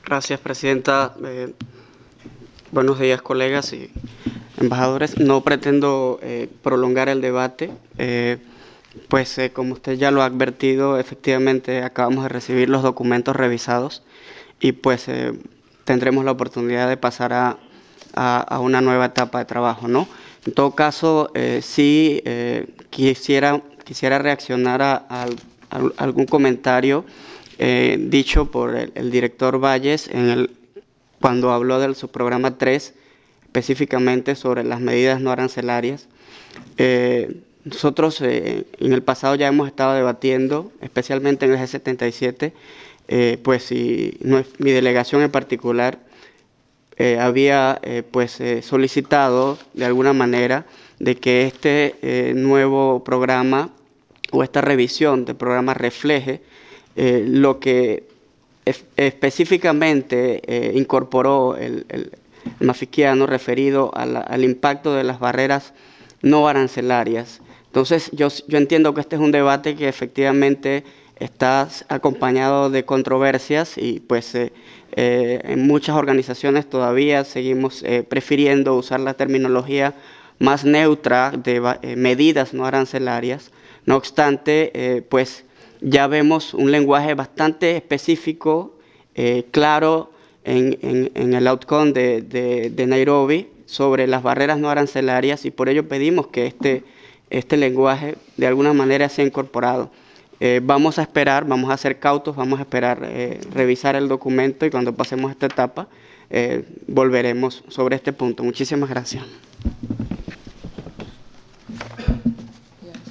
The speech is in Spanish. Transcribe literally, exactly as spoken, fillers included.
Gracias, Presidenta. Eh, buenos días, colegas y embajadores. No pretendo eh, prolongar el debate, eh, pues eh, como usted ya lo ha advertido, efectivamente acabamos de recibir los documentos revisados y pues eh, tendremos la oportunidad de pasar a, a, a una nueva etapa de trabajo, ¿no? En todo caso, eh, sí eh, quisiera, quisiera reaccionar a, a, a algún comentario eh, dicho por el, el director Valles en el, cuando habló del subprograma tres, específicamente sobre las medidas no arancelarias. Eh, nosotros eh, en el pasado ya hemos estado debatiendo, especialmente en el G setenta y siete, eh, pues si no es, mi delegación en particular eh, había eh, pues eh, solicitado de alguna manera de que este eh, nuevo programa o esta revisión del programa refleje eh, lo que específicamente eh, incorporó el, el, el Mafiquiano referido a la, al impacto de las barreras no arancelarias. Entonces, yo, yo entiendo que este es un debate que efectivamente está acompañado de controversias y pues eh, eh, en muchas organizaciones todavía seguimos eh, prefiriendo usar la terminología más neutra de eh, medidas no arancelarias. No obstante, eh, pues ya vemos un lenguaje bastante específico, eh, claro en, en, en el outcome de, de, de Nairobi sobre las barreras no arancelarias y por ello pedimos que este, este lenguaje de alguna manera sea incorporado. Eh, vamos a esperar, vamos a ser cautos, vamos a esperar eh, revisar el documento y cuando pasemos esta etapa eh, volveremos sobre este punto. Muchísimas gracias.